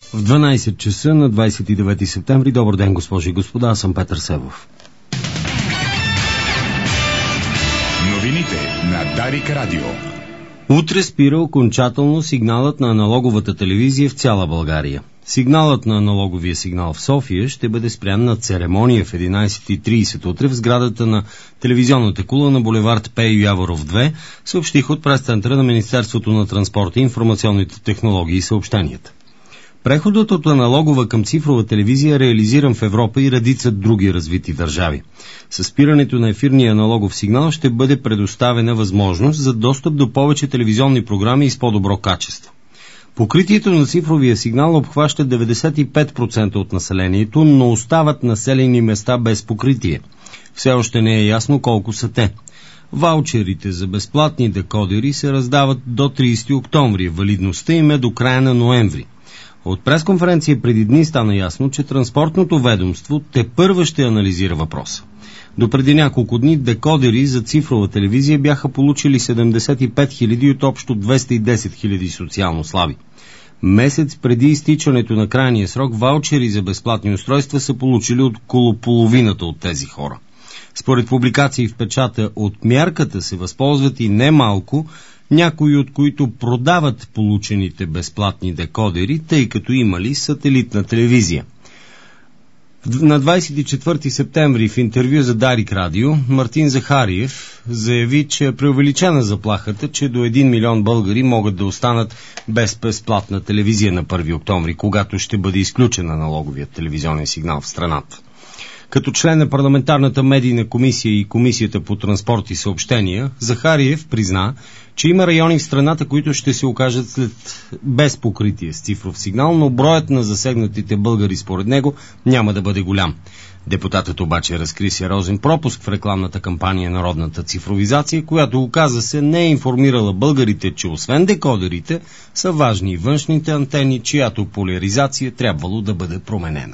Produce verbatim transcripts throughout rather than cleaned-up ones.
В дванайсет часа на двайсет и девети септември. Добър ден, госпожи и господа, аз съм Петър Севов. Новините на Дарик Радио. Утре спира окончателно сигналът на аналоговата телевизия в цяла България. Сигналът на аналоговия сигнал в София ще бъде спрян на церемония в единайсет и трийсет утре в сградата на телевизионната кула на булевард Пейо Яворов две, съобщих от прес-центъра на Министерството на транспорта, информационните технологии и съобщенията. Преходът от аналогова към цифрова телевизия е реализиран в Европа и редица други развити държави. С спирането на ефирния аналогов сигнал ще бъде предоставена възможност за достъп до повече телевизионни програми и с по-добро качество. Покритието на цифровия сигнал обхваща деветдесет и пет процента от населението, но остават населени места без покритие. Все още не е ясно колко са те. Ваучерите за безплатни декодери се раздават до трийсети октомври, валидността им е до края на ноември. От пресконференция преди дни стана ясно, че транспортното ведомство тепърва ще анализира въпроса. До преди няколко дни декодери за цифрова телевизия бяха получили седемдесет и пет хиляди от общо двеста и десет хиляди социално слаби. Месец преди изтичането на крайния срок ваучери за безплатни устройства са получили около половината от тези хора. Според публикации в печата от мярката се възползват и немалко, някои от които продават получените безплатни декодери, тъй като имали сателитна телевизия. На двайсет и четвърти септември в интервю за Дарик Радио Мартин Захариев заяви, че е преувеличена заплахата, че до един милион българи могат да останат без безплатна телевизия на първи октомври, когато ще бъде изключен аналоговият телевизионен сигнал в страната. Като член на парламентарната медийна комисия и комисията по транспорт и съобщения, Захариев призна, че има райони в страната, които ще се окажат след без покритие с цифров сигнал, но броят на засегнатите българи според него няма да бъде голям. Депутатът обаче разкри сериозен пропуск в рекламната кампания Народната цифровизация, която, оказа се, не е информирала българите, че освен декодерите са важни и външните антени, чиято поляризация трябвало да бъде променена.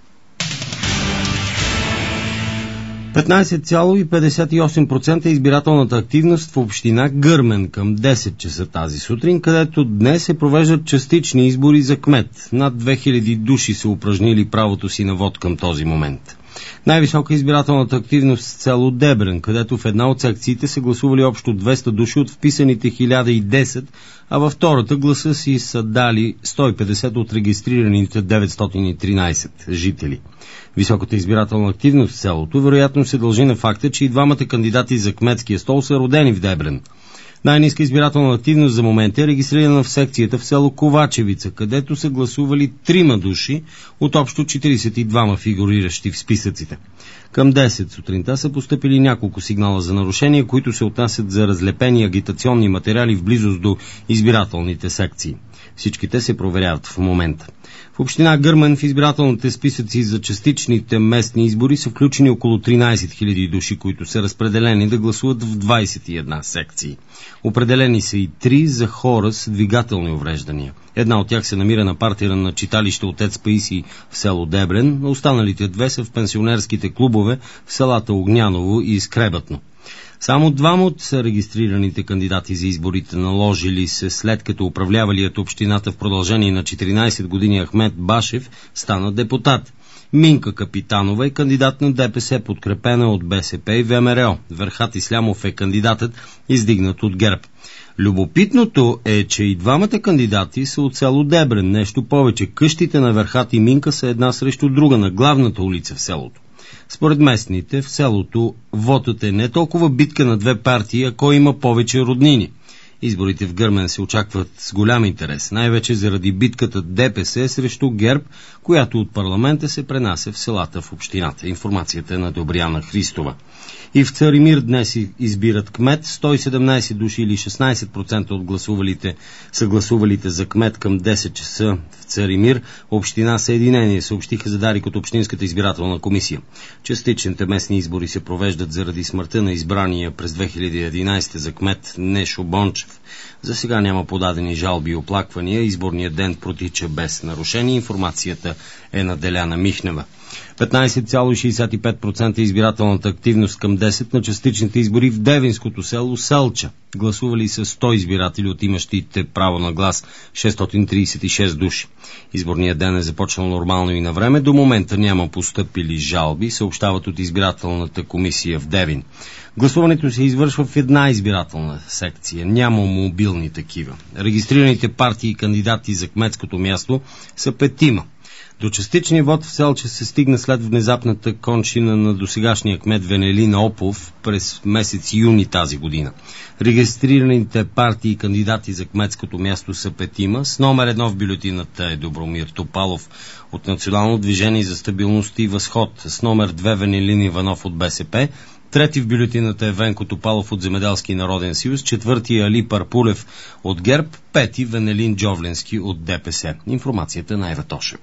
петнайсет цяло петдесет и осем процента избирателната активност в община Гърмен към десет часа тази сутрин, където днес се провеждат частични избори за кмет. Над две хиляди души са упражнили правото си на вод към този момент. Най-висока избирателната активност в село Дебрен, където в една от секциите са гласували общо двеста души от вписаните хиляда и десет, а във втората гласа си са дали сто и петдесет от регистрираните деветстотин и тринайсет жители. Високата избирателна активност в селото вероятно се дължи на факта, че и двамата кандидати за кметския стол са родени в Дебрен. Най-ниска избирателна активност за момента е регистрирана в секцията в село Ковачевица, където са гласували трима души от общо четирийсет и двама фигуриращи в списъците. Към десет сутринта са постъпили няколко сигнала за нарушения, които се отнасят за разлепени агитационни материали в близост до избирателните секции. Всичките се проверяват в момента. В община Гърмен в избирателните списъци за частичните местни избори са включени около тринайсет хиляди души, които са разпределени да гласуват в двайсет и една секции. Определени са и три за хора с двигателни увреждания. Една от тях се намира на партера на читалище Отец Паисий в село Дебрен, а останалите две са в пенсионерските клубове в селата Огняново и Скребатно. Само двама от регистрираните кандидати за изборите наложили се, след като управлявалият общината в продължение на четиринайсет години Ахмед Башев стана депутат. Минка Капитанова е кандидат на ДПС, подкрепена от БСП и ВМРО. Верхат Ислямов е кандидатът, издигнат от ГЕРБ. Любопитното е, че и двамата кандидати са от село Дебрен. Нещо повече, къщите на Верхат и Минка са една срещу друга на главната улица в селото. Според местните, в селото вотът е не толкова битка на две партии, а кой има повече роднини. Изборите в Гърмен се очакват с голям интерес, най-вече заради битката ДПС срещу ГЕРБ, която от парламента се пренася в селата в общината. Информацията е на Добряна Христова. И в Царимир днес избират кмет. сто и седемнайсет души или шестнайсет процента от гласувалите са гласувалите за кмет към десет часа в Царимир. Община Съединение съобщиха за Дарик от Общинската избирателна комисия. Частичните местни избори се провеждат заради смъртта на избрания през две хиляди и единайсета за кмет Нешо Бончев. За сега няма подадени жалби и оплаквания. Изборният ден протича без нарушение. Информацията е на Деляна Михнева. петнайсет цяло шейсет и пет процента избирателната активност към десет на частичните избори в девинското село Селча. Гласували са сто избиратели от имащите право на глас шестстотин трийсет и шест души. Изборният ден е започнал нормално и на време. До момента няма постъпили жалби, съобщават от избирателната комисия в Девин. Гласуването се извършва в една избирателна секция. Няма мобилни такива. Регистрираните партии и кандидати за кметското място са петима. До частичния вод в Селча се стигна след внезапната кончина на досегашния кмет Венелин Опов през месец юни тази година. Регистрираните партии и кандидати за кметското място са петима. С номер едно в бюлетината е Добромир Топалов от Национално движение за стабилност и възход. С номер две Венелин Иванов от БСП. Трети в бюлетината е Венко Топалов от Земеделски народен съюз, четвърти е Али Парпулев от ГЕРБ, пети Венелин Джовленски от ДПС. Информацията на Ева Тошева.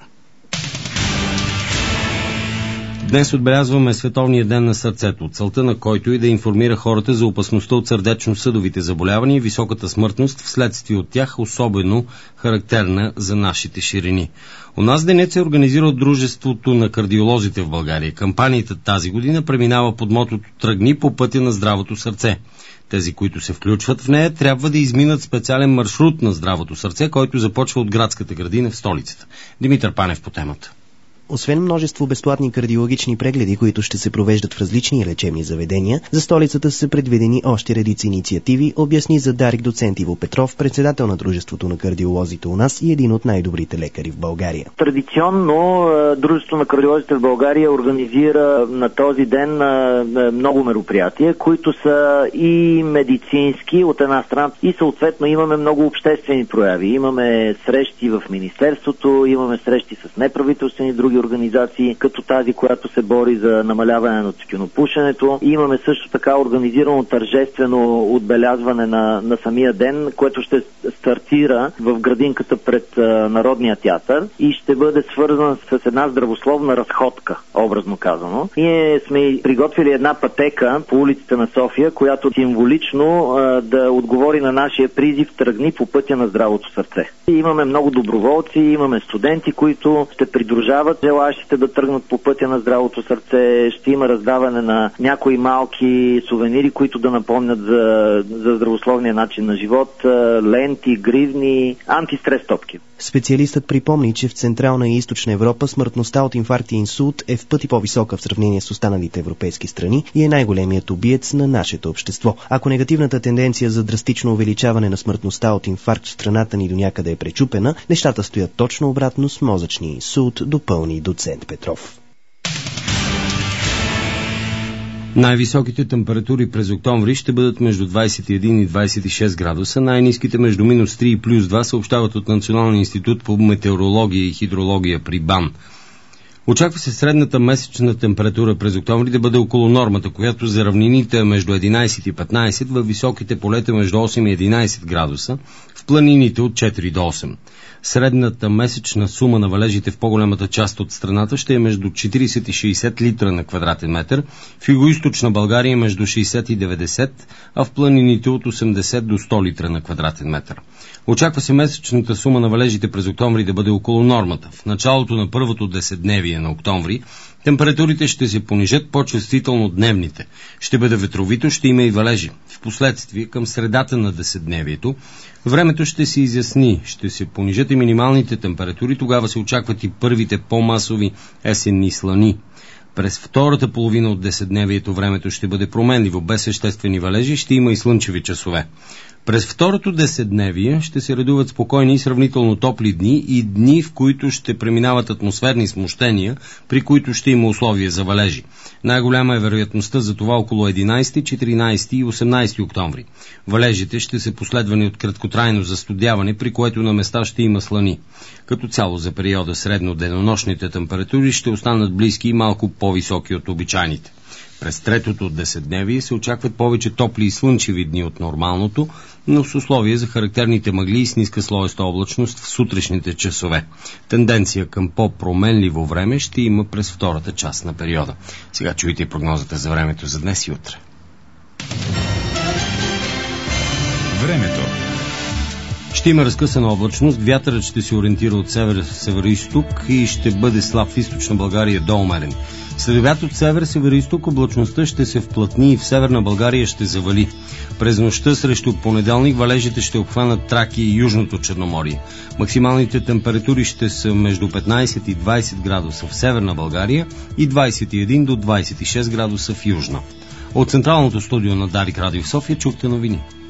Днес отбелязваме Световния ден на сърцето, целта на който е да информира хората за опасността от сърдечно-съдовите заболявания и високата смъртност вследствие от тях, особено характерна за нашите ширини. У нас денят се организира от Дружеството на кардиолозите в България. Кампанията тази година преминава под мотото "Тръгни по пътя на здравото сърце". Тези, които се включват в нея, трябва да изминат специален маршрут на здравото сърце, който започва от градската градина в столицата. Димитър Панев по темата. Освен множество безплатни кардиологични прегледи, които ще се провеждат в различни лечебни заведения, за столицата са предвидени още редици инициативи, обясни за Дарик доцент Иво Петров, председател на Дружеството на кардиолозите у нас и един от най-добрите лекари в България. Традиционно Дружеството на кардиолозите в България организира на този ден много мероприятия, които са и медицински от една страна и съответно имаме много обществени прояви. Имаме срещи в Министерството, имаме срещи с неправителствени други организации, като тази, която се бори за намаляване на тютюнопушенето. И имаме също така организирано тържествено отбелязване на, на самия ден, което ще стартира в градинката пред а, Народния театър и ще бъде свързан с една здравословна разходка, образно казано. Ние сме приготвили една пътека по улиците на София, която символично а, да отговори на нашия призив "Тръгни по пътя на здравото сърце". И имаме много доброволци, имаме студенти, които ще придружават желаящите да тръгнат по пътя на здравото сърце. Ще има раздаване на някои малки сувенири, които да напомнят за, за здравословния начин на живот, ленти, гривни, антистрес топки. Специалистът припомни, че в Централна и Източна Европа смъртността от инфаркт и инсулт е в пъти по-висока в сравнение с останалите европейски страни и е най-големият убиец на нашето общество. Ако негативната тенденция за драстично увеличаване на смъртността от инфаркт в страната ни до някъде е пречупена, нещата стоят точно обратно с мозъчния инсулт, допълни доцент Петров. Най-високите температури през октомври ще бъдат между двайсет и един и двайсет и шест градуса, най-ниските между минус три и плюс два, съобщават от Националния институт по метеорология и хидрология при БАН. Очаква се средната месечна температура през октомври да бъде около нормата, която за равнините е между единайсет и петнайсет, във високите полета между осем и единайсет градуса, в планините от четири до осем. Средната месечна сума на валежите в по-голямата част от страната ще е между четирийсет и шейсет литра на квадратен метър, в югоизточна България между шейсет и деветдесет, а в планините от осемдесет до сто литра на квадратен метър. Очаква се месечната сума на валежите през октомври да бъде около нормата. В началото на първото десетдневие на октомври температурите ще се понижат по-чувствително от дневните. Ще бъде ветровито, ще има и валежи. Впоследствие, към средата на десетдневието, времето ще се изясни, ще се понижат и минималните температури, тогава се очакват и първите по-масови есенни слани. През втората половина от десетдневието времето ще бъде променливо, без съществени валежи, ще има и слънчеви часове. През второто десетдневие ще се редуват спокойни и сравнително топли дни и дни, в които ще преминават атмосферни смущения, при които ще има условия за валежи. Най-голяма е вероятността за това около единайсети, четиринайсети и осемнайсети октомври. Валежите ще са последвани от краткотрайно застудяване, при което на места ще има слани. Като цяло за периода средноденонощните температури ще останат близки и малко по-високи от обичайните. През третото десетдневие се очакват повече топли и слънчеви дни от нормалното, но с условия за характерните мъгли и с ниска слоеста облачност в сутрешните часове. Тенденция към по-променливо време ще има през втората част на периода. Сега чуйте и прогнозата за времето за днес и утре. Времето Ще има разкъсана облачност, вятърът ще се ориентира от север в северо-изток и ще бъде слаб в източна България до умерен. След обяд от север-северо-изток облачността ще се вплътни и в северна България ще завали. През нощта срещу понеделник валежите ще обхванат Тракия и Южното Черноморие. Максималните температури ще са между петнайсет и двайсет градуса в северна България и двайсет и един до двайсет и шест градуса в Южна. От централното студио на Дарик Радио в София чухте новини.